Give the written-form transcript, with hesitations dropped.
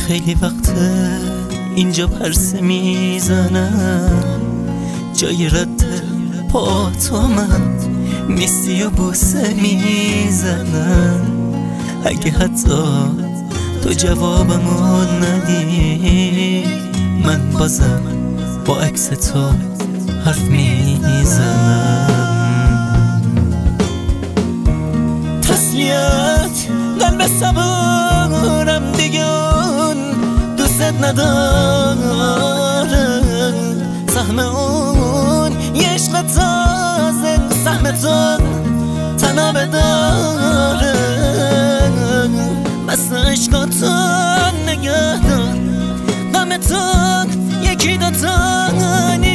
خیلی وقته اینجا پرسه میزنم، جای رد پا تو من نیستی و بوسه میزنم. اگه حتی تو جوابمو ندی، من بازم با عکس تو حرف میزنم. تسلیت قلب صبورم دیگه اون دوست نداره، سهم اون یه عشق تازه سهمتون تنابه داره. مثل عشقاتون نگه دار، غمتون یکی دوتا